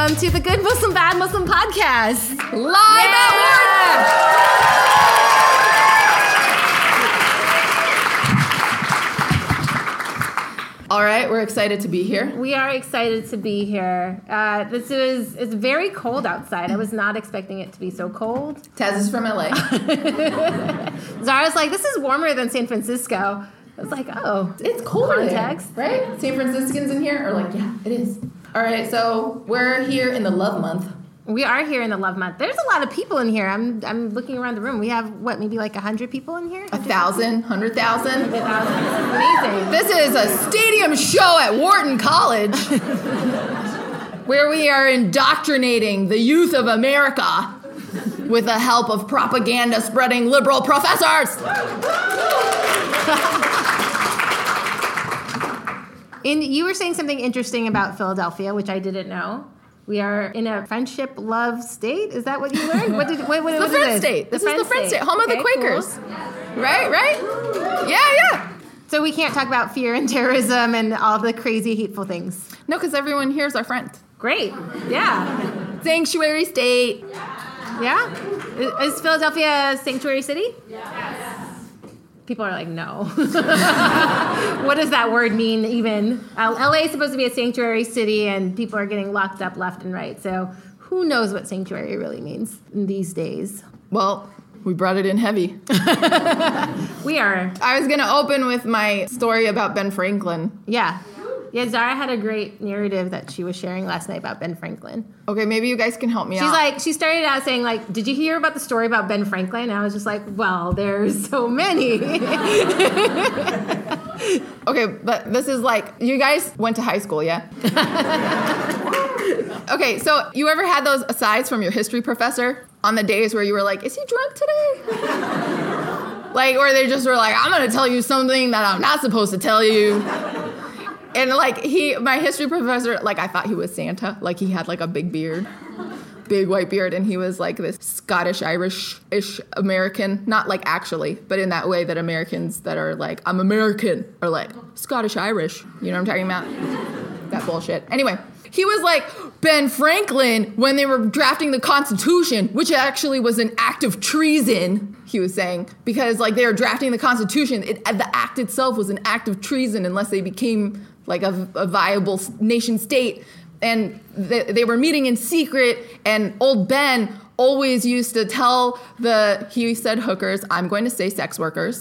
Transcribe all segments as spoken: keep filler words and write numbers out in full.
welcome to the Good Muslim, Bad Muslim podcast. Live yeah. at Wharton! All right, we're excited to be here. We are excited to be here. Uh, this is, it's very cold outside. I was not expecting it to be so cold. Taz is from L A. Zara's like, this is warmer than San Francisco. I was like, oh. It's colder context. There, right? San Franciscans in here are like, yeah, it is. All right, so we're here in the Love Month. We are here in the Love Month. There's a lot of people in here. I'm I'm looking around the room. We have, what, maybe like one hundred people in here? A thousand, hundred thousand. This is amazing. This is a stadium show at Wharton College where we are indoctrinating the youth of America with the help of propaganda-spreading liberal professors. And you were saying something interesting about Philadelphia, which I didn't know. We are in a friendship love state. Is that what you learned? What did what, what, the what Friend is State. This the is the Friend State, home okay, of the Quakers. Cool. Right, right? Yeah, yeah. So we can't talk about fear and terrorism and all the crazy, hateful things. No, because everyone here is our friend. Great. Yeah. Sanctuary state. Yeah? Is, is Philadelphia a sanctuary city? Yes. People are like, no. What does that word mean even? L A is supposed to be a sanctuary city, and people are getting locked up left and right. So who knows what sanctuary really means in these days? Well, we brought it in heavy. We are. I was going to open with my story about Ben Franklin. Yeah. Yeah, Zara had a great narrative that she was sharing last night about Ben Franklin. Okay, maybe you guys can help me She's out. She's like, she started out saying, like, did you hear about the story about Ben Franklin? And I was just like, well, there's so many. Okay, but this is like, you guys went to high school, yeah? Okay, so you ever had those asides from your history professor on the days where you were like, is he drunk today? Like, or they just were like, I'm going to tell you something that I'm not supposed to tell you. And, like, he, my history professor, like, I thought he was Santa. Like, he had, like, a big beard, big white beard, and he was, like, this Scottish-Irish-ish American. Not, like, actually, but in that way that Americans that are, like, I'm American, are, like, Scottish-Irish. You know what I'm talking about? That bullshit. Anyway, he was, like, Ben Franklin, when they were drafting the Constitution, which actually was an act of treason, he was saying, because, like, they were drafting the Constitution. It, the act itself was an act of treason unless they became like a, a viable nation state. And they, they were meeting in secret, and old Ben always used to tell the, he said hookers, I'm going to say sex workers.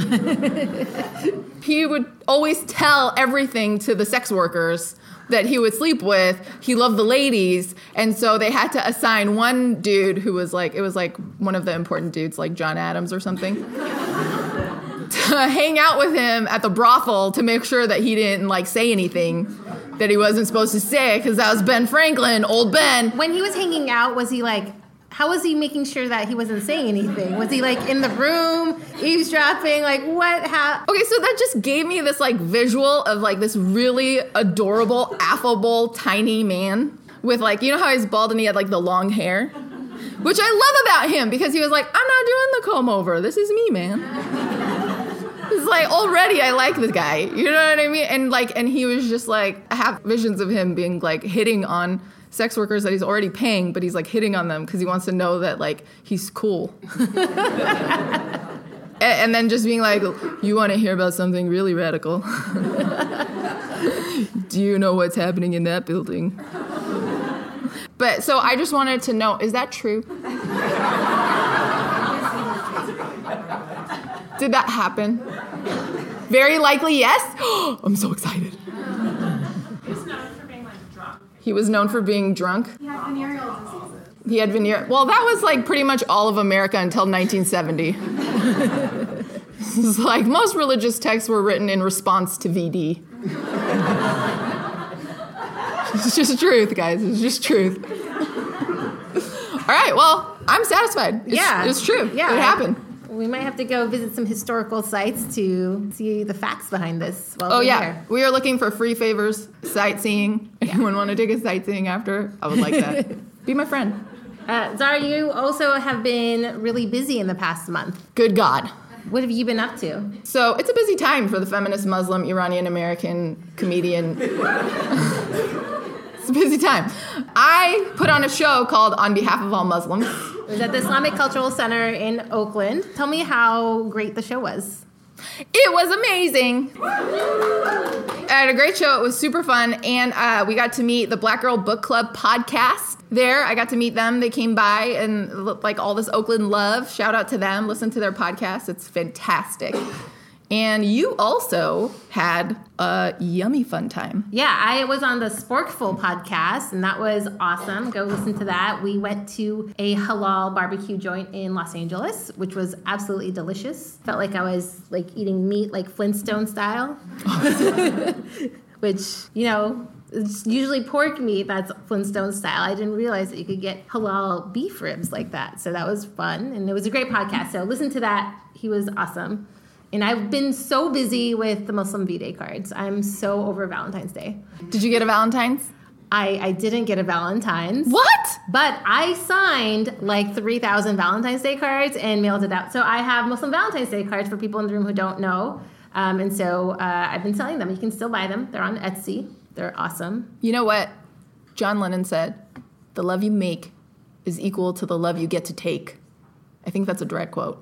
He would always tell everything to the sex workers that he would sleep with. He loved the ladies, and so they had to assign one dude who was like, it was like one of the important dudes, like John Adams or something, to hang out with him at the brothel to make sure that he didn't, like, say anything that he wasn't supposed to say, because that was Ben Franklin, old Ben. When he was hanging out, was he, like, how was he making sure that he wasn't saying anything? Was he, like, in the room, eavesdropping? Like, what? How? Okay, so that just gave me this, like, visual of, like, this really adorable, affable, tiny man with, like, you know how he's bald and he had, like, the long hair? Which I love about him, because he was like, I'm not doing the comb over. This is me, man. It's like, already I like this guy. You know what I mean? And, like, and he was just, like, I have visions of him being, like, hitting on sex workers that he's already paying, but he's, like, hitting on them because he wants to know that, like, he's cool. and, and then just being like, you want to hear about something really radical? Do you know what's happening in that building? But, so I just wanted to know, is that true? Did that happen? Very likely, yes. I'm so excited. He was known for being, like, drunk. He was known for being drunk? He had venereal diseases. He had venereal... Well, that was, like, pretty much all of America until nineteen seventy. It's like, most religious texts were written in response to V D. It's just truth, guys. It's just truth. All right, well, I'm satisfied. It's, Yeah. It's true. Yeah. It happened. We might have to go visit some historical sites to see the facts behind this. While Oh, we're yeah. here. We are looking for free favors, sightseeing. Anyone want to take a sightseeing after? I would like that. Be my friend. Uh, Zara, you also have been really busy in the past month. Good God. What have you been up to? So it's a busy time for the feminist Muslim Iranian American comedian It's a busy time. I put on a show called On Behalf of All Muslims. It was at the Islamic Cultural Center in Oakland. Tell me how great the show was. It was amazing. I had a great show. It was super fun. And uh, we got to meet the Black Girl Book Club podcast there. I got to meet them. They came by and like all this Oakland love. Shout out to them. Listen to their podcast. It's fantastic. And you also had a yummy fun time. Yeah, I was on the Sporkful podcast, and that was awesome. Go listen to that. We went to a halal barbecue joint in Los Angeles, which was absolutely delicious. Felt like I was like eating meat like Flintstone style, which, you know, it's usually pork meat that's Flintstone style. I didn't realize that you could get halal beef ribs like that. So that was fun, and it was a great podcast. So listen to that. He was awesome. And I've been so busy with the Muslim V-Day cards. I'm so over Valentine's Day. Did you get a Valentine's? I, I didn't get a Valentine's. What? But I signed like three thousand Valentine's Day cards and mailed it out. So I have Muslim Valentine's Day cards for people in the room who don't know. Um, and so uh, I've been selling them. You can still buy them. They're on Etsy. They're awesome. You know what John Lennon said? The love you make is equal to the love you get to take. I think that's a direct quote.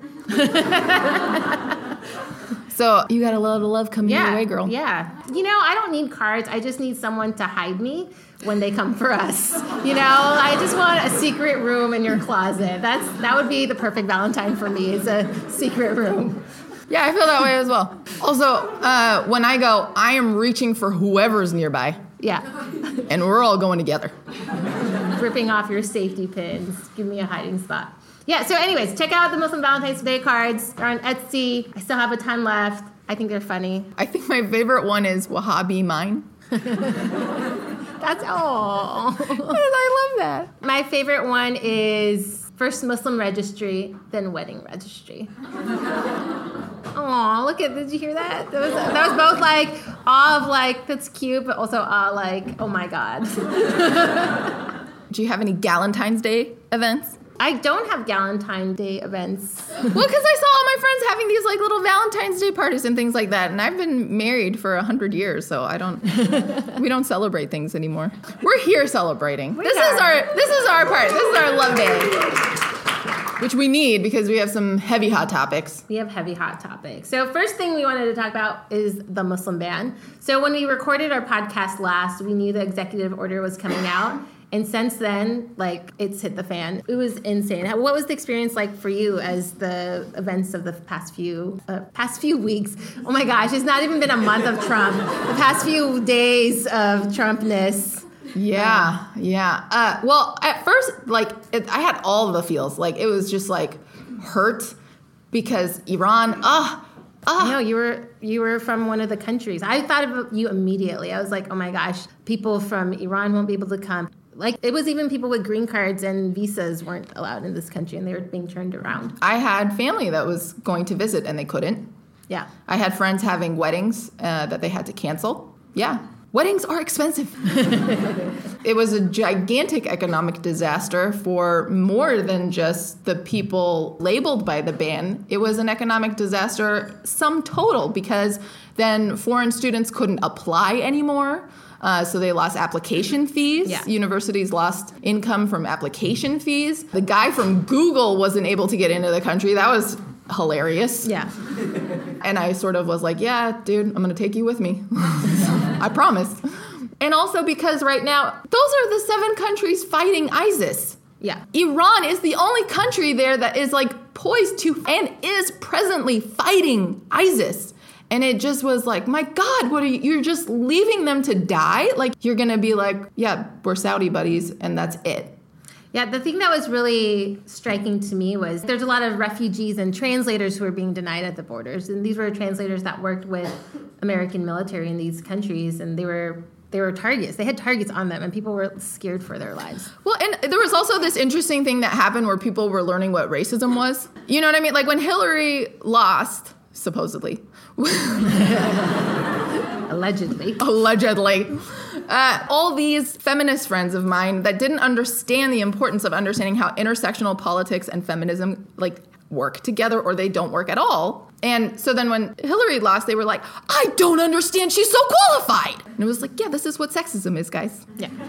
So you got a lot of love coming yeah, your way, girl. Yeah. You know, I don't need cards. I just need someone to hide me when they come for us. You know, I just want a secret room in your closet. That's That would be the perfect Valentine for me, is a secret room. Yeah, I feel that way as well. Also, uh, when I go, I am reaching for whoever's nearby. Yeah. And we're all going together. Ripping off your safety pins. Give me a hiding spot. Yeah, so anyways, check out the Muslim Valentine's Day cards. They're on Etsy. I still have a ton left. I think they're funny. I think my favorite one is Wahhabi Mine. That's all. I love that. My favorite one is first Muslim registry, then wedding registry. Aw, look at, did you hear that? That was, that was both like, awe of like, that's cute, but also awe like, oh my God. Do you have any Galentine's Day events? I don't have Galentine's Day events. Well, because I saw all my friends having these like little Valentine's Day parties and things like that, and I've been married for a hundred years, so I don't. We don't celebrate things anymore. We're here celebrating. We this are. is our. This is our part. This is our love day, which we need because we have some heavy hot topics. We have heavy hot topics. So first thing we wanted to talk about is the Muslim ban. So when we recorded our podcast last, we knew the executive order was coming out. And since then, like, it's hit the fan. It was insane. What was the experience like for you as the events of the past few uh, past few weeks? Oh my gosh, it's not even been a month of Trump. The past few days of Trumpness. Yeah, yeah. Uh, well, at first, like, it, I had all the feels. Like, it was just, like, hurt because Iran, ah, ah. No, you were you were from one of the countries. I thought of you immediately. I was like, oh my gosh, people from Iran won't be able to come. Like, it was even people with green cards and visas weren't allowed in this country, and they were being turned around. I had family that was going to visit, and they couldn't. Yeah. I had friends having weddings uh, that they had to cancel. Yeah. Weddings are expensive. It was a gigantic economic disaster for more than just the people labeled by the ban. It was an economic disaster sum total because then foreign students couldn't apply anymore. Uh, so they lost application fees. Yeah. Universities lost income from application fees. The guy from Google wasn't able to get into the country. That was hilarious. Yeah. And I sort of was like, yeah, dude, I'm going to take you with me. I promise. And also because right now, those are the seven countries fighting ISIS. Yeah. Iran is the only country there that is like poised to and is presently fighting ISIS. And it just was like, my God, what are you? You're just leaving them to die? Like, you're going to be like, yeah, we're Saudi buddies, and that's it. Yeah, the thing that was really striking to me was there's a lot of refugees and translators who are being denied at the borders. And these were translators that worked with American military in these countries, and they were they were targets. They had targets on them, and people were scared for their lives. Well, and there was also this interesting thing that happened where people were learning what racism was. You know what I mean? Like, when Hillary lost, supposedly, Allegedly. Allegedly. Uh, all these feminist friends of mine that didn't understand the importance of understanding how intersectional politics and feminism, like, work together or they don't work at all. And so then when Hillary lost, they were like, I don't understand. She's so qualified. And it was like, yeah, this is what sexism is, guys. Yeah.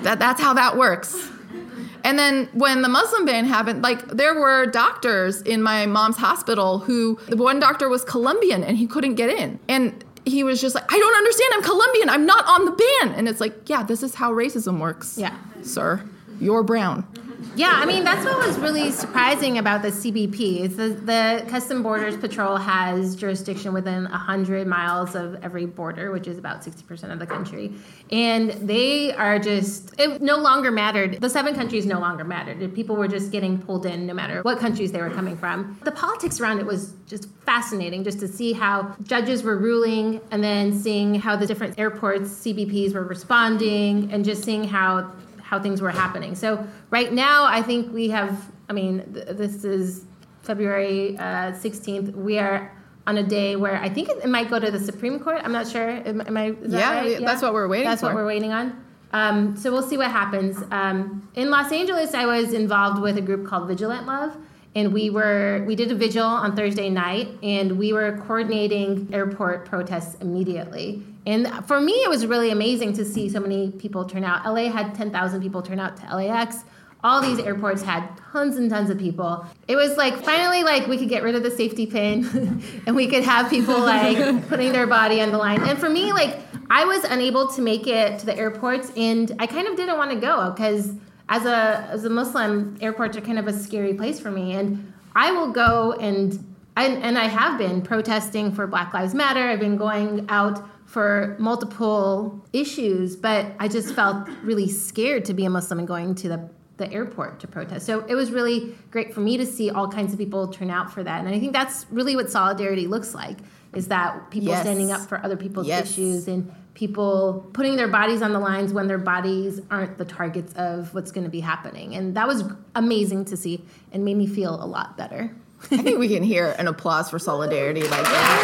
That that's how that works. And then when the Muslim ban happened, like there were doctors in my mom's hospital who, the one doctor was Colombian and he couldn't get in. And he was just like, I don't understand. I'm Colombian. I'm not on the ban. And it's like, yeah, this is how racism works. Yeah. Sir, you're brown. Yeah, I mean, that's what was really surprising about the C B P. Is the, the Custom Borders Patrol has jurisdiction within one hundred miles of every border, which is about sixty percent of the country. And they are just, it no longer mattered. The seven countries no longer mattered. People were just getting pulled in no matter what countries they were coming from. The politics around it was just fascinating, just to see how judges were ruling and then seeing how the different airports, C B Ps were responding and just seeing how how things were happening. So right now, I think we have, I mean, th- this is February uh, sixteenth. We are on a day where I think it, it might go to the Supreme Court. I'm not sure. Am, am I, is that yeah, right? yeah, that's what we're waiting that's for. That's what we're waiting on. Um, so we'll see what happens. Um, in Los Angeles, I was involved with a group called Vigilant Love. And we were we did a vigil on Thursday night, and we were coordinating airport protests immediately. And for me, it was really amazing to see so many people turn out. L A had ten thousand people turn out to L A X. All these airports had tons and tons of people. It was like finally like we could get rid of the safety pin and we could have people like putting their body on the line. And for me, like I was unable to make it to the airports, and I kind of didn't want to go because As a as a Muslim, airports are kind of a scary place for me, and I will go and I, and I have been protesting for Black Lives Matter. I've been going out for multiple issues, but I just felt really scared to be a Muslim and going to the, the airport to protest. So it was really great for me to see all kinds of people turn out for that, and I think that's really what solidarity looks like: is that people yes. standing up for other people's yes. issues and people putting their bodies on the lines when their bodies aren't the targets of what's going to be happening. And that was amazing to see and made me feel a lot better. I think we can hear an applause for solidarity like that,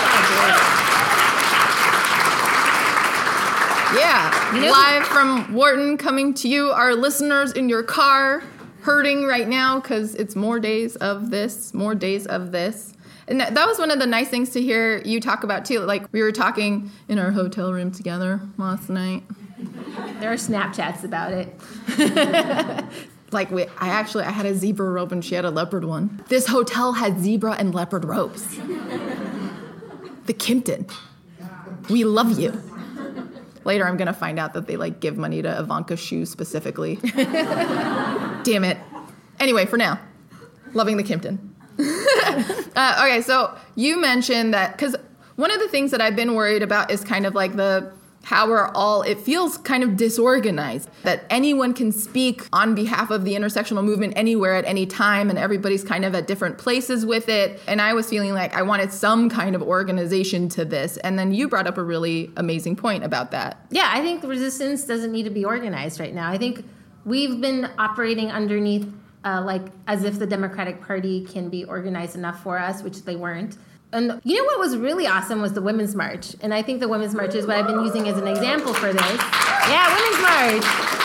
right? Yeah. You know, live from Wharton, coming to you, our listeners in your car, hurting right now because it's more days of this, more days of this. And that was one of the nice things to hear you talk about, too. Like, we were talking in our hotel room together last night. There are Snapchats about it. Like, we, I actually, I had a zebra rope and she had a leopard one. This hotel had zebra and leopard ropes. The Kimpton. We love you. Later, I'm going to find out that they, like, give money to Ivanka's shoes specifically. Damn it. Anyway, for now, loving the Kimpton. uh, okay, so you mentioned that, because one of the things that I've been worried about is kind of like the, how we're all, it feels kind of disorganized, that anyone can speak on behalf of the intersectional movement anywhere at any time, and everybody's kind of at different places with it. And I was feeling like I wanted some kind of organization to this. And then you brought up a really amazing point about that. Yeah, I think the resistance doesn't need to be organized right now. I think we've been operating underneath Uh, like as if the Democratic Party can be organized enough for us, which they weren't. And you know what was really awesome was the Women's March. And I think the Women's March is what I've been using as an example for this. Yeah, Women's March.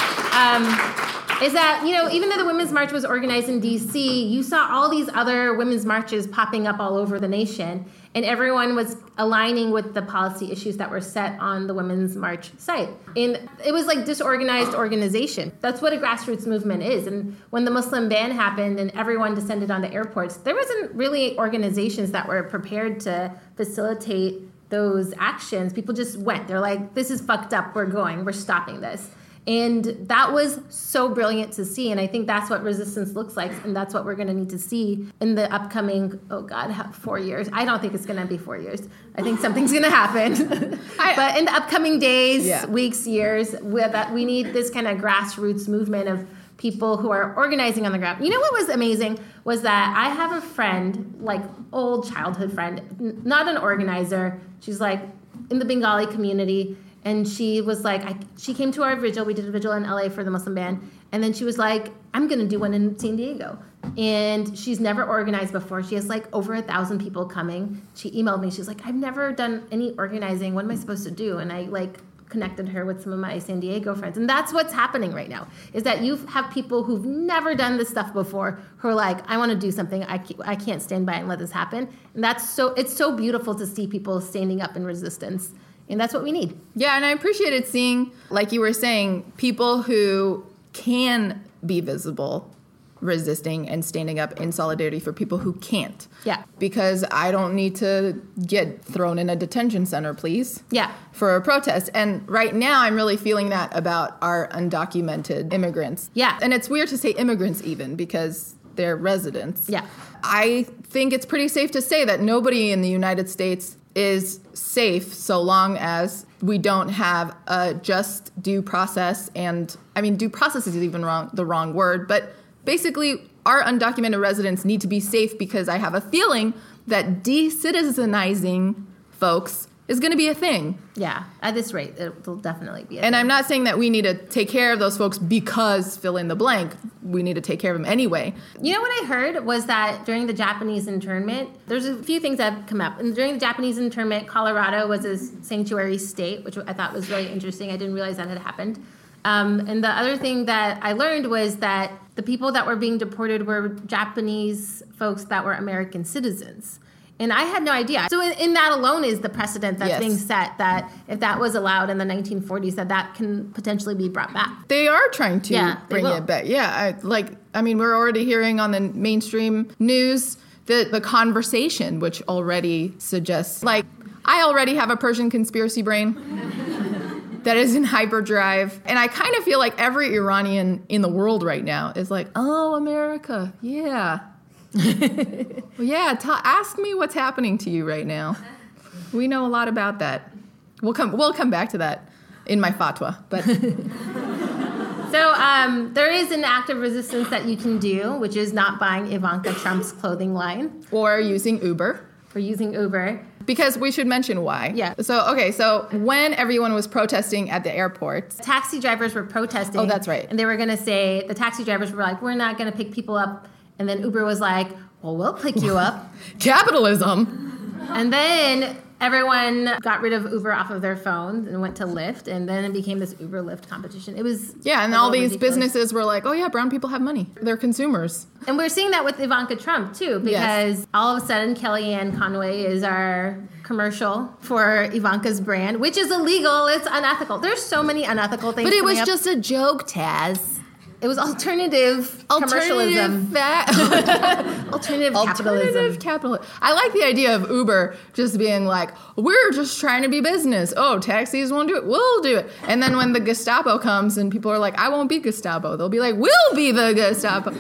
Um, is that, you know, even though the Women's March was organized in D C, you saw all these other women's marches popping up all over the nation. And everyone was aligning with the policy issues that were set on the Women's March site. And it was like disorganized organization. That's what a grassroots movement is. And when the Muslim ban happened and everyone descended on the airports, there wasn't really organizations that were prepared to facilitate those actions. People just went. They're like, this is fucked up. We're going. We're stopping this. And that was so brilliant to see. And I think that's what resistance looks like. And that's what we're going to need to see in the upcoming, oh God, four years. I don't think it's going to be four years. I think something's going to happen. I, but in the upcoming days, yeah. weeks, years, we, that we need this kind of grassroots movement of people who are organizing on the ground. You know what was amazing was that I have a friend, like old childhood friend, n- not an organizer. She's like in the Bengali community. And she was like, I, she came to our vigil. We did a vigil in L A for the Muslim ban. And then she was like, I'm going to do one in San Diego. And she's never organized before. She has like over a thousand people coming. She emailed me. She's like, I've never done any organizing. What am I supposed to do? And I like connected her with some of my San Diego friends. And that's what's happening right now, is that you have people who've never done this stuff before who are like, I want to do something. I can't, I can't stand by and let this happen. And that's so, it's so beautiful to see people standing up in resistance. And that's what we need. Yeah, and I appreciated seeing, like you were saying, people who can be visible, resisting and standing up in solidarity for people who can't. Yeah. Because I don't need to get thrown in a detention center, please. Yeah. For a protest. And right now I'm really feeling that about our undocumented immigrants. Yeah. And it's weird to say immigrants even because they're residents. Yeah. I think it's pretty safe to say that nobody in the United States is safe so long as we don't have a just due process. And I mean, due process is even wrong, the wrong word, but basically our undocumented residents need to be safe because I have a feeling that de-citizenizing folks is going to be a thing. Yeah, at this rate, it will definitely be a And thing. I'm not saying that we need to take care of those folks because fill in the blank. We need to take care of them anyway. You know what I heard was that during the Japanese internment, there's a few things that have come up. And during the Japanese internment, Colorado was a sanctuary state, which I thought was really interesting. I didn't realize that had happened. Um, and the other thing that I learned was that the people that were being deported were Japanese folks that were American citizens. And I had no idea. So in, in that alone is the precedent that's Yes. being set that if that was allowed in the nineteen forties, that that can potentially be brought back. They are trying to Yeah, they bring will. it back. Yeah, I, like, I mean, we're already hearing on the mainstream news the, the conversation, which already suggests, like, I already have a Persian conspiracy brain that is in hyperdrive. And I kind of feel like every Iranian in the world right now is like, oh, America, yeah. Well, yeah, t- ask me what's happening to you right now. We know a lot about that. We'll come we'll come back to that in my fatwa. But So um, there is an act of resistance that you can do, which is not buying Ivanka Trump's clothing line or using Uber. or using Uber. Because we should mention why. Yeah. So, okay, so when everyone was protesting at the airports, Taxi drivers were protesting. Oh, that's right. And they were going to say, the taxi drivers were like, we're not going to pick people up. And then Uber was like, well, we'll pick you up. capitalism. And then everyone got rid of Uber off of their phones and went to Lyft. And then it became this Uber Lyft competition. It was Yeah, and a all little these ridiculous. businesses were like, oh yeah, brown people have money. They're consumers. And we're seeing that with Ivanka Trump, too, because Yes. all of a sudden Kellyanne Conway is our commercial for Ivanka's brand, which is illegal. It's unethical. There's so many unethical things But it coming was up. just a joke, Taz. It was alternative, commercialism. Alternative fa- Alternative, Alternative capitalism. capitalism. I like the idea of Uber just being like, we're just trying to be business. Oh, taxis won't do it. We'll do it. And then when the Gestapo comes and people are like, I won't be Gestapo, they'll be like, we'll be the Gestapo.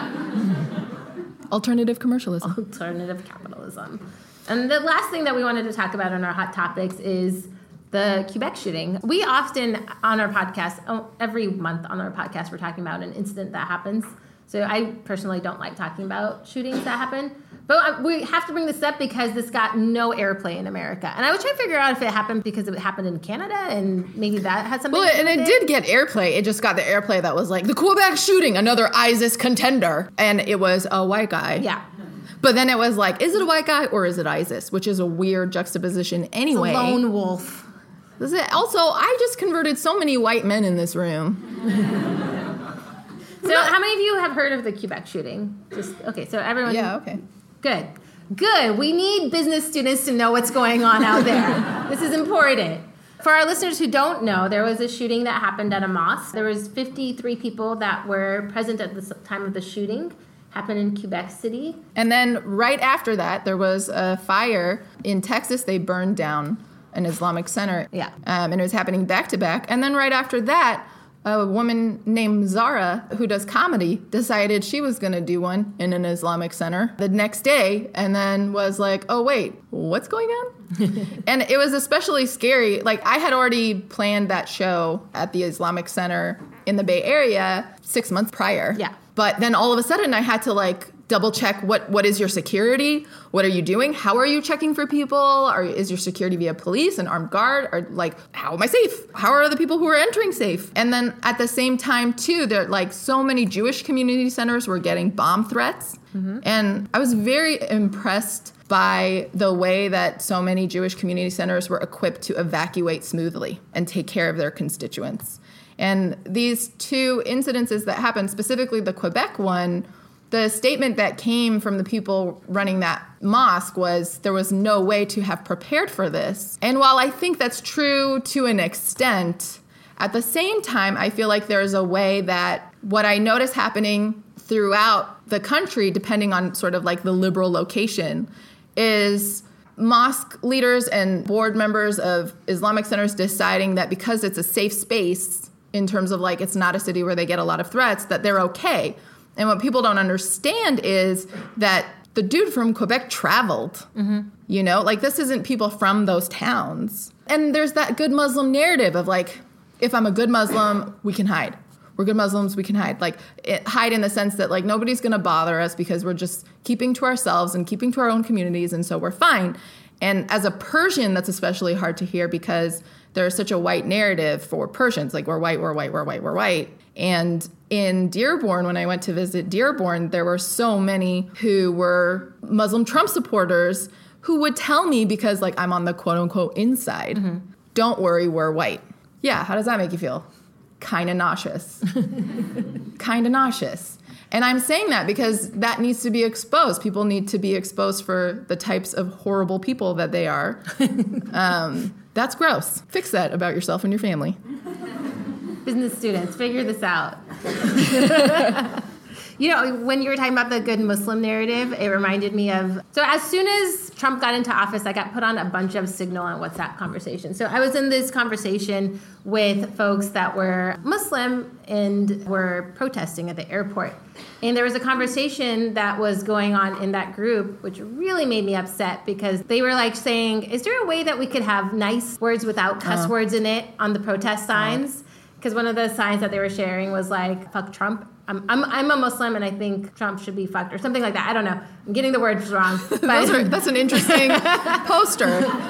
Alternative commercialism. Alternative capitalism. And the last thing that we wanted to talk about on our hot topics is the Quebec shooting. We often on our podcast, oh, every month on our podcast, we're talking about an incident that happens. So I personally don't like talking about shootings that happen. But we have to bring this up because this got no airplay in America. And I was trying to figure out if it happened because it happened in Canada and maybe that had something Well, to do and with it did get airplay. It just got the airplay that was like, the Quebec shooting, another ISIS contender. And it was a white guy. Yeah. But then it was like, is it a white guy or is it ISIS? Which is a weird juxtaposition anyway. It's a lone wolf. This is- Also, I just converted so many white men in this room. So how many of you have heard of the Quebec shooting? Just okay, so everyone Yeah, okay. Good. Good. We need business students to know what's going on out there. This is important. For our listeners who don't know, there was a shooting that happened at a mosque. There was fifty-three people that were present at the time of the shooting. Happened in Quebec City. And then right after that, there was a fire in Texas. They burned down an Islamic center. Yeah. Um, and it was happening back to back. And then right after that, a woman named Zara, who does comedy, decided she was going to do one in an Islamic center the next day, and then was like, oh, wait, what's going on? And it was especially scary. Like, I had already planned that show at the Islamic Center in the Bay Area six months prior. Yeah. But then all of a sudden I had to like double check what, what is your security? What are you doing? How are you checking for people? Or is your security via police and armed guard? Or like, how am I safe? How are the people who are entering safe? And then at the same time too, there like so many Jewish community centers were getting bomb threats. Mm-hmm. And I was very impressed by the way that so many Jewish community centers were equipped to evacuate smoothly and take care of their constituents. And these two incidences that happened, specifically the Quebec one, the statement that came from the people running that mosque was there was no way to have prepared for this. And while I think that's true to an extent, at the same time, I feel like there's a way that what I notice happening throughout the country, depending on sort of like the liberal location, is mosque leaders and board members of Islamic centers deciding that because it's a safe space in terms of like it's not a city where they get a lot of threats, that they're okay. And what people don't understand is that the dude from Quebec traveled, mm-hmm. you know, like this isn't people from those towns. And there's that good Muslim narrative of like, if I'm a good Muslim, we can hide. We're good Muslims, we can hide. Like it, hide in the sense that like nobody's going to bother us because we're just keeping to ourselves and keeping to our own communities. And so we're fine. And as a Persian, that's especially hard to hear because there's such a white narrative for Persians. Like we're white, we're white, we're white, we're white. And in Dearborn, when I went to visit Dearborn, there were so many who were Muslim Trump supporters who would tell me, because like I'm on the quote unquote inside, mm-hmm. don't worry, we're white. Yeah, how does that make you feel? Kind of nauseous. Kind of nauseous. And I'm saying that because that needs to be exposed. People need to be exposed for the types of horrible people that they are. um, that's gross. Fix that about yourself and your family. Business students, figure this out. You know, when you were talking about the good Muslim narrative, it reminded me of, so as soon as Trump got into office, I got put on a bunch of Signal and WhatsApp conversations. So I was in this conversation with folks that were Muslim and were protesting at the airport. And there was a conversation that was going on in that group, which really made me upset because they were like saying, is there a way that we could have nice words without cuss uh. words in it on the protest signs? Because uh. one of the signs that they were sharing was like, fuck Trump. I'm, I'm I'm a Muslim and I think Trump should be fucked or something like that. I don't know. I'm getting the words wrong. But are, that's an interesting poster.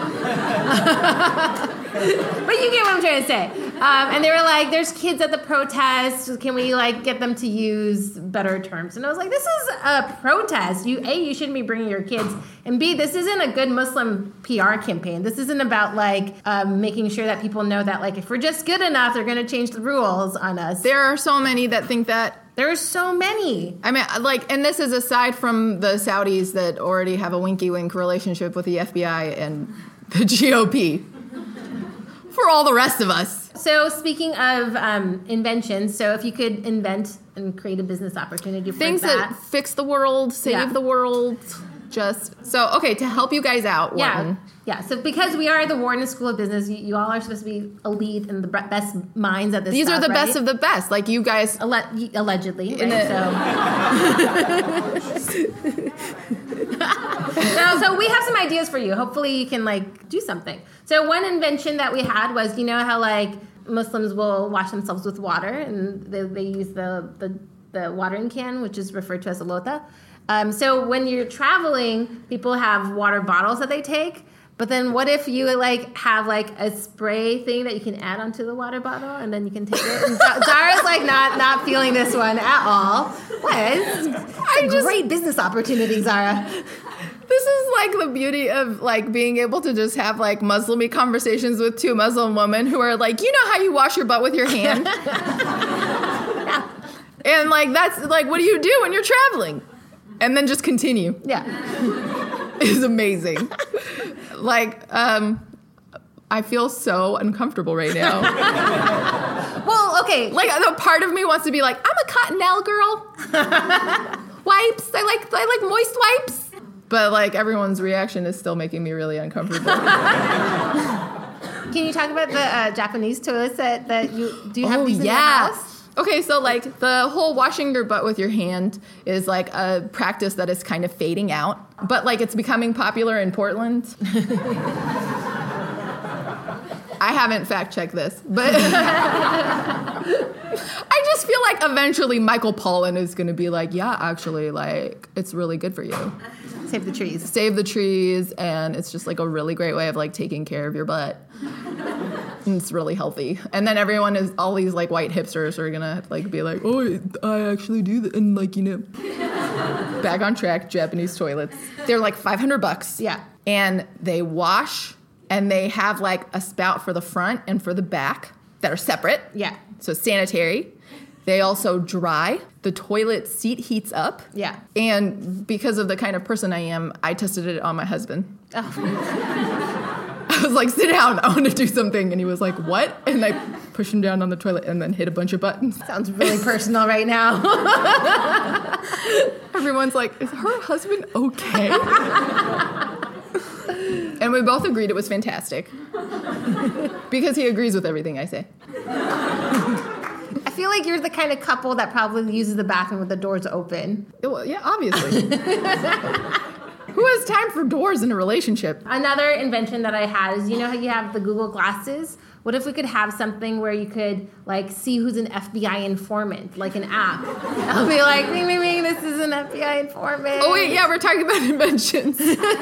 But you get what I'm trying to say. Um, and they were like, there's kids at the protest. Can we like get them to use better terms? And I was like, this is a protest. You A, you shouldn't be bringing your kids. And B, this isn't a good Muslim P R campaign. This isn't about like um, making sure that people know that like if we're just good enough, they're going to change the rules on us. There are so many that think that. There are so many. I mean, like, and this is aside from the Saudis that already have a winky-wink relationship with the F B I and the G O P. For all the rest of us. So speaking of um, inventions, so if you could invent and create a business opportunity for things that. that fix the world, save yeah. the world, just... So, okay, to help you guys out, Wharton. Yeah. Yeah, so because we are the Wharton School of Business, you, you all are supposed to be elite and the best minds at this These stuff, are the right? best of the best. Like, you guys... Alle- allegedly, right? The- so... no, so we have some ideas for you. Hopefully you can, like, do something. So one invention that we had was, you know how, like, Muslims will wash themselves with water, and they, they use the, the, the watering can, which is referred to as a lota. Um, so when you're traveling, people have water bottles that they take. But then what if you like have like a spray thing that you can add onto the water bottle and then you can take it? And Zara's like not not feeling this one at all. What? It's a just, great business opportunity, Zara. This is like the beauty of like being able to just have like Muslimy conversations with two Muslim women who are like, you know how you wash your butt with your hand? Yeah. And like that's like, what do you do when you're traveling? And then just continue. Yeah. It's amazing. Like, um, I feel so uncomfortable right now. Well, okay. Like, the part of me wants to be like, I'm a Cottonelle girl. Wipes. I like I like moist wipes. But, like, everyone's reaction is still making me really uncomfortable. Can you talk about the uh, Japanese toilets that, that you... Do you have oh, these in yeah. your house? Okay, so, like, the whole washing your butt with your hand is, like, a practice that is kind of fading out. But, like, it's becoming popular in Portland. I haven't fact-checked this, but... I just feel like eventually Michael Pollan is going to be like, yeah, actually, like, it's really good for you. Save the trees. Save the trees, and it's just, like, a really great way of, like, taking care of your butt. And it's really healthy. And then everyone is, all these, like, white hipsters are gonna, like, be like, oh, I actually do that. And, like, you know, back on track, Japanese toilets. They're, like, five hundred bucks. Yeah. And they wash, and they have, like, a spout for the front and for the back that are separate. Yeah. So sanitary. They also dry. The toilet seat heats up. Yeah. And because of the kind of person I am, I tested it on my husband. Oh. I was like, sit down, I want to do something. And he was like, what? And I pushed him down on the toilet and then hit a bunch of buttons. Sounds really personal right now. Everyone's like, is her husband okay? And we both agreed it was fantastic. Because he agrees with everything I say. I feel like you're the kind of couple that probably uses the bathroom with the doors open. Well, yeah, obviously. Who has time for doors in a relationship? Another invention that I had is, you know how you have the Google Glasses? What if we could have something where you could, like, see who's an F B I informant, like an app? I'll be like, ring, ring, ring, this is an F B I informant. Oh, wait, yeah, we're talking about inventions.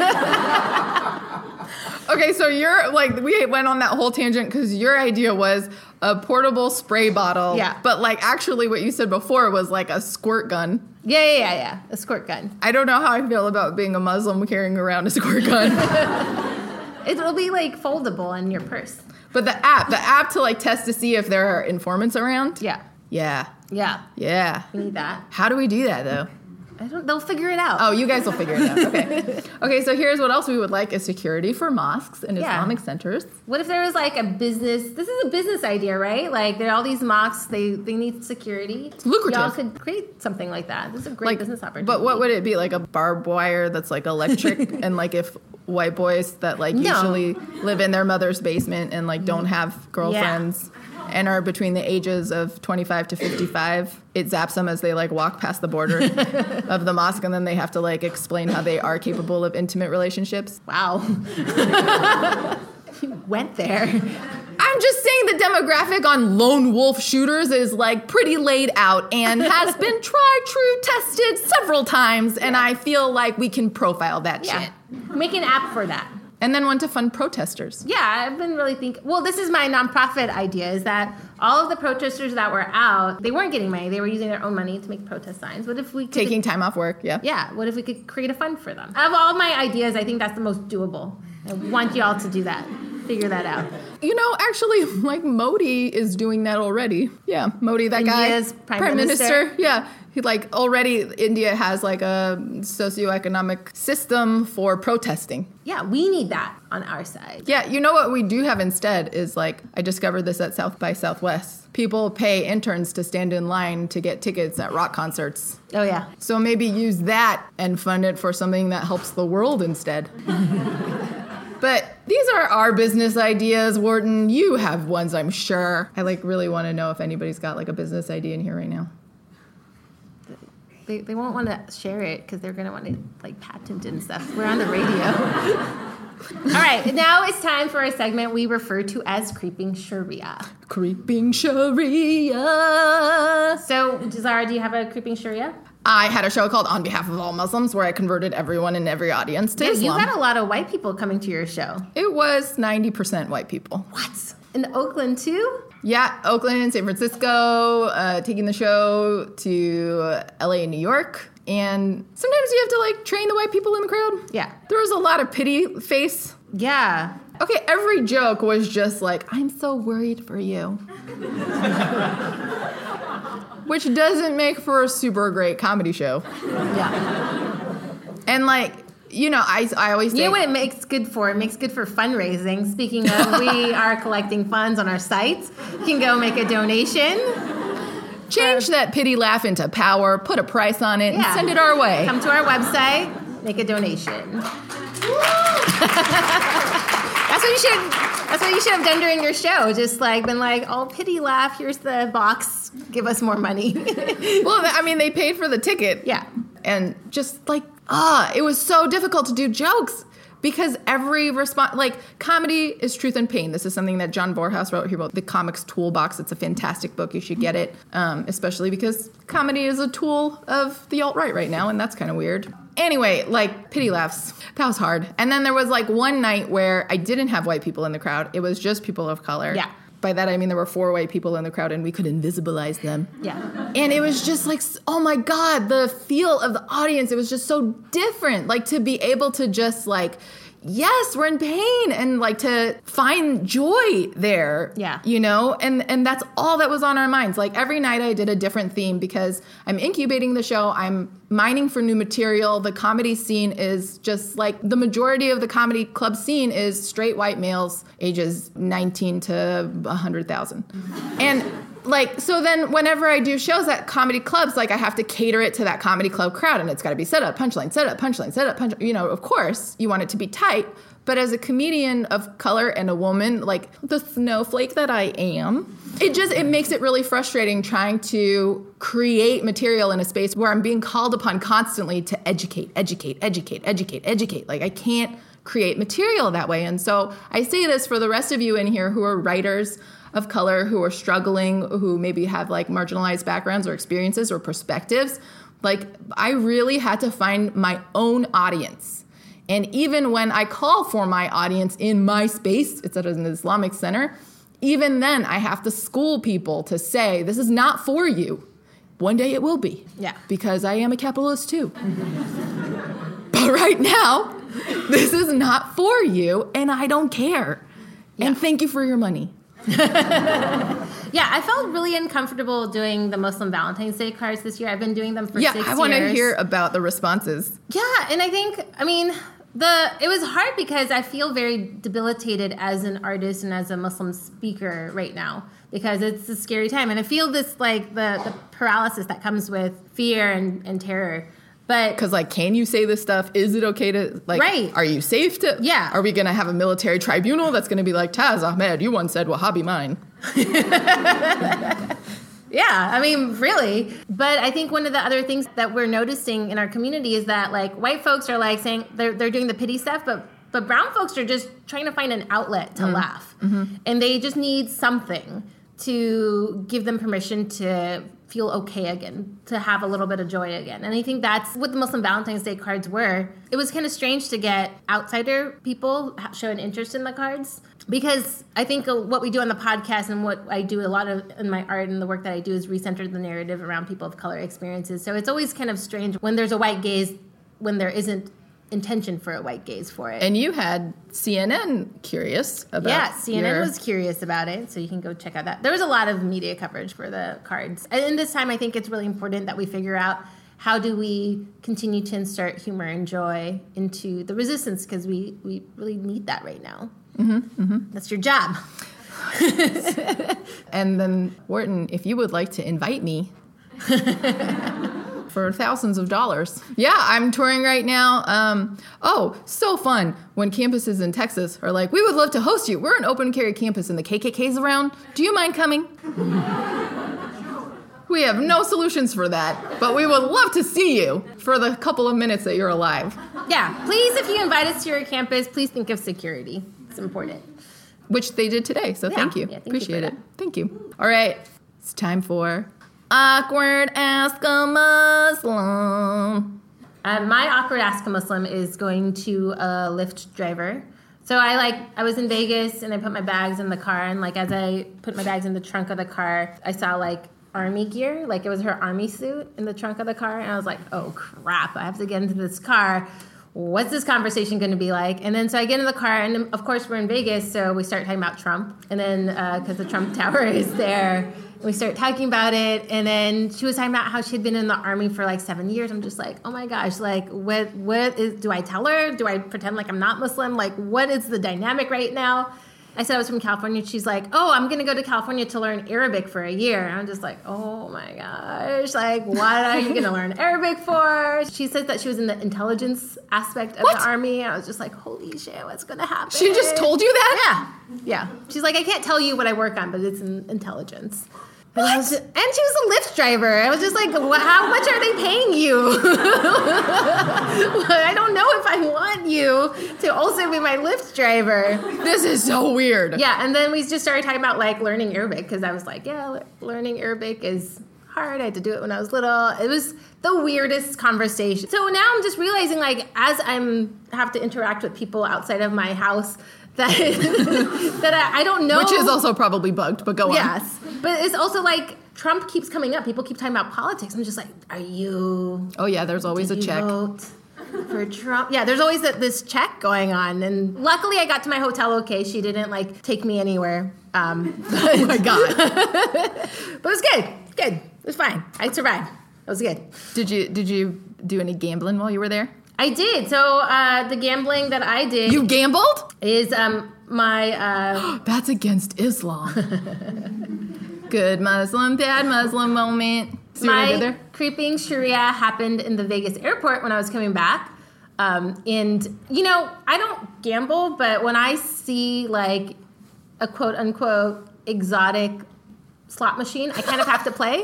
Okay, so you're, like, we went on that whole tangent because your idea was a portable spray bottle. Yeah. But, like, actually what you said before was, like, a squirt gun. Yeah, yeah, yeah, yeah, a squirt gun. I don't know how I feel about being a Muslim carrying around a squirt gun. It'll be, like, foldable in your purse. But the app, the app to, like, test to see if there are informants around? Yeah. Yeah. Yeah. Yeah. We need that. How do we do that, though? I don't, they'll figure it out. Oh, you guys will figure it out. Okay. Okay, so here's what else we would like is security for mosques and Yeah. Islamic centers. What if there was like a business, this is a business idea, right? Like there are all these mosques, they, they need security. It's lucrative. Y'all could create something like that. This is a great Like, business opportunity. but what would it be? Like a barbed wire that's like electric and like if white boys that like No. usually live in their mother's basement and like don't have girlfriends and are between the ages of twenty-five to fifty-five, it zaps them as they like walk past the border of the mosque and then they have to like explain how they are capable of intimate relationships. Wow. You went there. I'm just saying the demographic on lone wolf shooters is like pretty laid out and has been tried, true, tested several times, and I feel like we can profile that Yeah. shit. Make an app for that. And then one to fund protesters. Yeah, I've been really thinking. Well, this is my nonprofit idea: is that all of the protesters that were out, they weren't getting money; they were using their own money to make protest signs. What if we could, Taking time off work, yeah. Yeah, what if we could create a fund for them? Out of all my ideas, I think that's the most doable. I want y'all to do that. Figure that out. You know, actually, like Modi is doing that already. Yeah, Modi, that India's guy, prime minister. Yeah, he like already India has like a socioeconomic system for protesting. Yeah, we need that on our side. Yeah, you know what we do have instead is like I discovered this at South by Southwest. People pay interns to stand in line to get tickets at rock concerts. Oh yeah. So maybe use that and fund it for something that helps the world instead. But these are our business ideas, Wharton. You have ones, I'm sure. I like really want to know if anybody's got like a business idea in here right now. They, they won't want to share it because they're going to want to like patent it and stuff. We're on the radio. All right, now it's time for a segment we refer to as Creeping Sharia. Creeping Sharia. So, Zara, do you have a Creeping Sharia? I had a show called On Behalf of All Muslims where I converted everyone in every audience to Yeah, Islam. you got a lot of white people coming to your show. It was ninety percent white people. What? In Oakland, too? Yeah, Oakland, San Francisco, uh, taking the show to L A and New York. And sometimes you have to, like, train the white people in the crowd. Yeah. There was a lot of pity face. Yeah. Okay, every joke was just like, I'm so worried for you. Which doesn't make for a super great comedy show. Yeah. And, like, you know, I, I always You say... know what it makes good for? It makes good for fundraising. Speaking of, we are collecting funds on our site. You can go make a donation. Change that pity laugh into power, put a price on it, Yeah. and send it our way. Come to our website, make a donation. That's what you should. That's what you should have done during your show. Just like been like, oh, pity laugh. Here's the box. Give us more money. Well, I mean, they paid for the ticket. Yeah. And just like, ah, it was so difficult to do jokes because every response, like comedy is truth and pain. This is something that John Borhaus wrote. He wrote The Comics Toolbox. It's a fantastic book. You should get it, um, especially because comedy is a tool of the alt-right right now, and that's kind of weird. Anyway, like, pity laughs. That was hard. And then there was, like, one night where I didn't have white people in the crowd. It was just people of color. Yeah. By that, I mean there were four white people in the crowd, and we could invisibilize them. Yeah. And it was just like, oh my God, the feel of the audience, it was just so different. Like, to be able to just, like, yes, we're in pain, and like to find joy there. Yeah. You know, and and that's all that was on our minds. Like every night I did a different theme because I'm incubating the show. I'm mining for new material. The comedy scene is just like the majority of the comedy club scene is straight white males ages nineteen to one hundred thousand. And like, so then whenever I do shows at comedy clubs, like I have to cater it to that comedy club crowd, and it's got to be set up, punchline, set up, punchline, set up, punchline. You know, of course, you want it to be tight. But as a comedian of color and a woman, like the snowflake that I am, it just, it makes it really frustrating trying to create material in a space where I'm being called upon constantly to educate, educate, educate, educate, educate. Like I can't create material that way. And so I say this for the rest of you in here who are writers of color, who are struggling, who maybe have like marginalized backgrounds or experiences or perspectives. Like I really had to find my own audience. And even when I call for my audience in my space, it's at an Islamic center, even then I have to school people to say, this is not for you. One day it will be. Yeah. Because I am a capitalist too. But right now, this is not for you, and I don't care. Yeah. And thank you for your money. Yeah, I felt really uncomfortable doing the Muslim Valentine's Day cards this year. I've been doing them for yeah, six years. Yeah, I want to hear about the responses. Yeah, and I think, I mean, the it was hard because I feel very debilitated as an artist and as a Muslim speaker right now because it's a scary time. And I feel this, like, the, the paralysis that comes with fear and, and terror. But because, like, can you say this stuff? Is it okay to, like, right. Are you safe to? Yeah. Are we going to have a military tribunal that's going to be like, Taz Ahmed, you once said Wahhabi mine? Yeah, I mean, really. But I think one of the other things that we're noticing in our community is that, like, white folks are, like, saying they're, they're doing the pity stuff, but, but brown folks are just trying to find an outlet to mm. laugh. Mm-hmm. And they just need something to give them permission to feel okay again, to have a little bit of joy again. And I think that's what the Muslim Valentine's Day cards were. It was kind of strange to get outsider people show an interest in the cards because I think what we do on the podcast and what I do a lot of in my art and the work that I do is recenter the narrative around people of color experiences. So it's always kind of strange when there's a white gaze when there isn't intention for a white gaze for it. And you had C N N curious about Yeah, C N N your... was curious about it, so you can go check out that. There was a lot of media coverage for the cards. And in this time, I think it's really important that we figure out how do we continue to insert humor and joy into the resistance, because we, we really need that right now. Mm-hmm, mm-hmm. That's your job. And then, Wharton, if you would like to invite me... for thousands of dollars. Yeah, I'm touring right now. Um, oh, so fun when campuses in Texas are like, we would love to host you. We're an open carry campus and the K K K's around. Do you mind coming? We have no solutions for that, but we would love to see you for the couple of minutes that you're alive. Yeah, please, if you invite us to your campus, please think of security. It's important. Which they did today, so yeah. thank you. Yeah, thank Appreciate you it. Thank you. All right, it's time for... Awkward Ask a Muslim. Uh, my awkward Ask a Muslim is going to a Lyft driver. So I like I was in Vegas and I put my bags in the car, and like as I put my bags in the trunk of the car, I saw like army gear, like it was her army suit in the trunk of the car, and I was like, oh crap, I have to get into this car. What's this conversation going to be like? And then so I get in the car, and of course we're in Vegas, so we start talking about Trump, and then because uh, the Trump Tower is there. We start talking about it, and then she was talking about how she had been in the army for like seven years. I'm just like, oh my gosh, like what? What is? Do I tell her? Do I pretend like I'm not Muslim? Like, what is the dynamic right now? I said I was from California. She's like, oh, I'm gonna go to California to learn Arabic for a year. And I'm just like, oh my gosh, like, what are you gonna learn Arabic for? She said that she was in the intelligence aspect of what? the army. I was just like, holy shit, what's gonna happen? She just told you that? Yeah, yeah. She's like, I can't tell you what I work on, but it's in intelligence. What? And, just, and she was a Lyft driver. I was just like, how much are they paying you? I don't know if I want you to also be my Lyft driver. This is so weird. Yeah, and then we just started talking about like learning Arabic, because I was like, yeah, learning Arabic is hard. I had to do it when I was little. It was the weirdest conversation. So now I'm just realizing, like, as I'm have to interact with people outside of my house, that that I, I don't know. Which is also probably bugged, but go on. Yes. But it's also like Trump keeps coming up. People keep talking about politics. I'm just like, are you... Oh, yeah, there's always did a you check. Vote? For Trump, yeah, there's always th- this check going on, and luckily I got to my hotel okay. She didn't like take me anywhere. Um, Oh my God. but it was good, good. It was fine. I survived. It was good. Did you did you do any gambling while you were there? I did. So uh, the gambling that I did You gambled? is um, my uh, That's against Islam. Good Muslim, bad Muslim moment. See what I did my there? creeping Sharia happened in the Vegas airport when I was coming back. Um, and, you know, I don't gamble, but when I see, like, a quote-unquote exotic slot machine, I kind of have to play.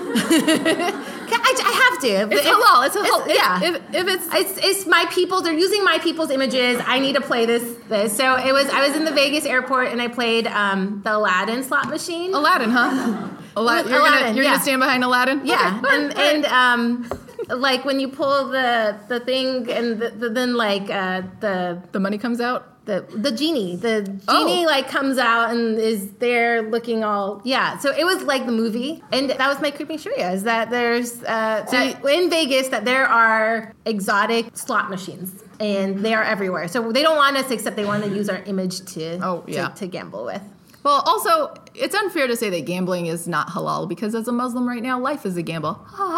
I, I have to. It's If- halal. It's a halal. it's- yeah. If, if it's It's, it's my people. They're using my people's images. I need to play this. This. So it was. I was in the Vegas airport and I played um, the Aladdin slot machine. Aladdin, huh? Aladdin. You're Aladdin, gonna you're yeah. gonna stand behind Aladdin? Yeah, Okay. and and um, like when you pull the the thing and the, the, then like uh, the The money comes out. the the genie, the Oh. genie like comes out and is there looking all yeah. So it was like the movie, and that was my creeping Sharia. Is that there's uh, So that in Vegas that there are exotic slot machines. And they are everywhere. So they don't want us, except they want to use our image to, Oh, yeah. to, to gamble with. Well, also, it's unfair to say that gambling is not halal because as a Muslim right now, life is a gamble.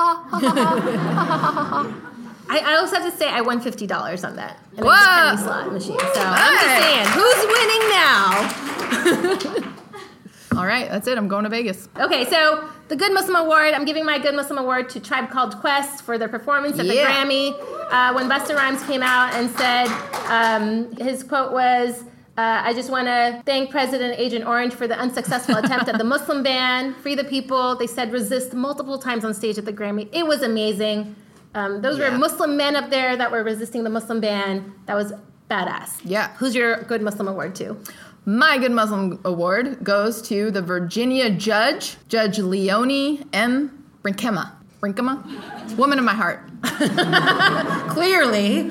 I, I also have to say I won fifty dollars on that. And it was Whoa. a penny slot machine. So I'm just saying, who's winning now? All right, that's it. I'm going to Vegas. Okay, so the Good Muslim Award, I'm giving my Good Muslim Award to Tribe Called Quest for their performance at the Yeah. Grammy. Uh, when Busta Rhymes came out and said, um, his quote was, uh, I just want to thank President Agent Orange for the unsuccessful attempt at the Muslim ban, free the people. They said resist multiple times on stage at the Grammy. It was amazing. Um, those Yeah. were Muslim men up there that were resisting the Muslim ban. That was badass. Yeah. Who's your Good Muslim Award to? My Good Muslim Award goes to the Virginia judge, Judge Leonie M. Brinkema. Brinkema? Woman of my heart. Clearly.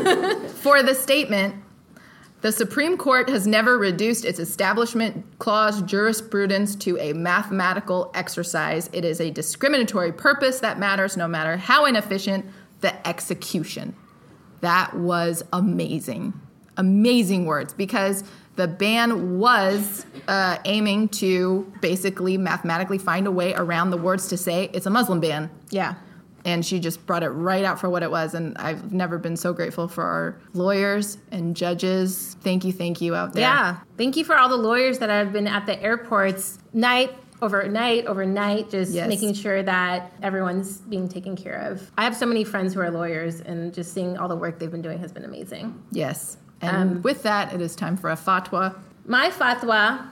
For the statement, the Supreme Court has never reduced its Establishment Clause jurisprudence to a mathematical exercise. It is a discriminatory purpose that matters no matter how inefficient the execution. That was amazing. Amazing words, because the ban was uh, aiming to basically mathematically find a way around the words to say it's a Muslim ban. Yeah. And she just brought it right out for what it was. And I've never been so grateful for our lawyers and judges. Thank you, thank you out there. Yeah. Thank you for all the lawyers that have been at the airports night overnight, overnight, just Yes. making sure that everyone's being taken care of. I have so many friends who are lawyers, and just seeing all the work they've been doing has been amazing. Yes. And Um, with that, it is time for a fatwa. My fatwa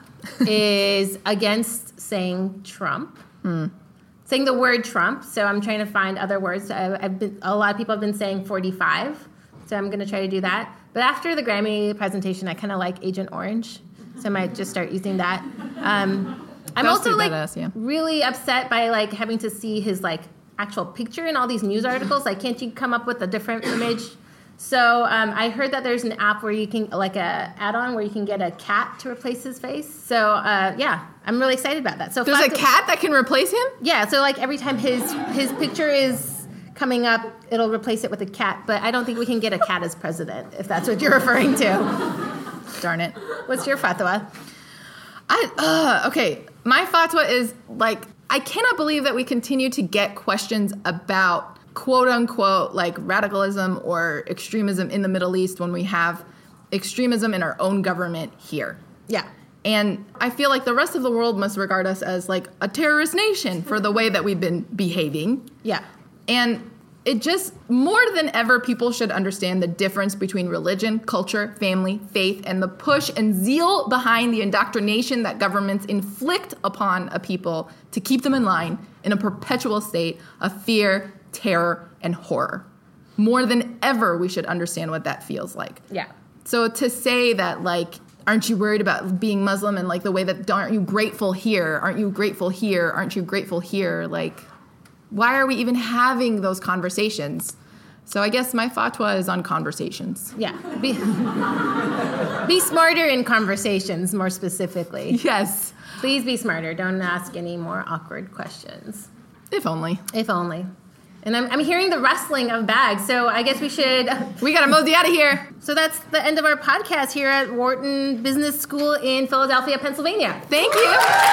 is against saying Trump. Saying the word Trump. So I'm trying to find other words. I've, I've been, a lot of people have been saying forty-five. So I'm going to try to do that. But after the Grammy presentation, I kind of like Agent Orange. So I might just start using that. Um, I'm That was also pretty like badass, yeah. really upset by like having to see his like actual picture in all these news articles. Like, can't you come up with a different image? So um, I heard that there's an app where you can, like a add-on where you can get a cat to replace his face. So uh, yeah, I'm really excited about that. So There's a Fat- cat that can replace him? Yeah, so like every time his his picture is coming up, it'll replace it with a cat. But I don't think we can get a cat as president, if that's what you're referring to. Darn it. What's your fatwa? I uh, okay. My fatwa is like I cannot believe that we continue to get questions about quote unquote like radicalism or extremism in the Middle East when we have extremism in our own government here. Yeah. And I feel like the rest of the world must regard us as like a terrorist nation for the way that we've been behaving. Yeah. And it just, more than ever, people should understand the difference between religion, culture, family, faith, and the push and zeal behind the indoctrination that governments inflict upon a people to keep them in line in a perpetual state of fear, terror, and horror. More than ever, we should understand what that feels like. Yeah. So to say that, like, aren't you worried about being Muslim and, like, the way that, aren't you grateful here? Aren't you grateful here? Aren't you grateful here? Like, why are we even having those conversations? So I guess my fatwa is on conversations. Yeah. Be, be smarter in conversations, more specifically. Yes. Please be smarter. Don't ask any more awkward questions. If only. If only. And I'm, I'm hearing the rustling of bags, so I guess we should... We gotta mosey out of here. So that's the end of our podcast here at Wharton Business School in Philadelphia, Pennsylvania. Thank you.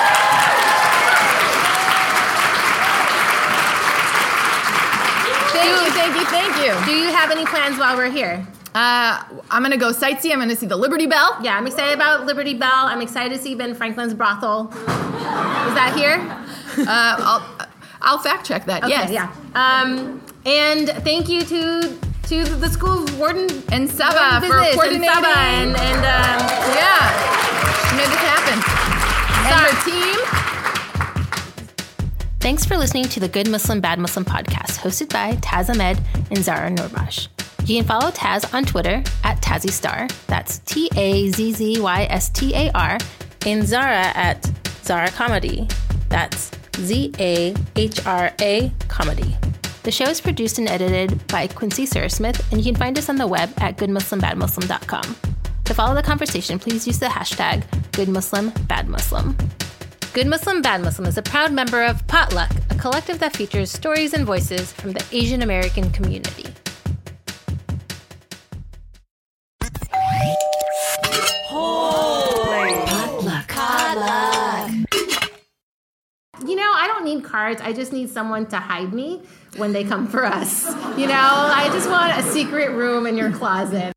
Thank you, thank you, thank you. Do you have any plans while we're here? Uh, I'm gonna go sightsee. I'm gonna see the Liberty Bell. Yeah, I'm excited about Liberty Bell. I'm excited to see Ben Franklin's brothel. Is that here? Uh, I'll, I'll fact check that. Okay, yes. yeah. Um, and thank you to to the school of Wharton and Saba Wharton for Business coordinating. and Saba and, and um, yeah, she made this happen. And her team. Thanks for listening to the Good Muslim, Bad Muslim podcast, hosted by Taz Ahmed and Zara Norbash. You can follow Taz on Twitter at TazzyStar. That's T A Z Z Y S T A R. And Zara at Zara Comedy. That's Z A H R A Comedy. The show is produced and edited by Quincy Sarasmith, and you can find us on the web at good muslim bad muslim dot com. To follow the conversation, please use the hashtag GoodMuslimBadMuslim. Good Muslim, Bad Muslim is a proud member of Potluck, a collective that features stories and voices from the Asian American community. You know, I don't need cards. I just need someone to hide me when they come for us. You know, I just want a secret room in your closet.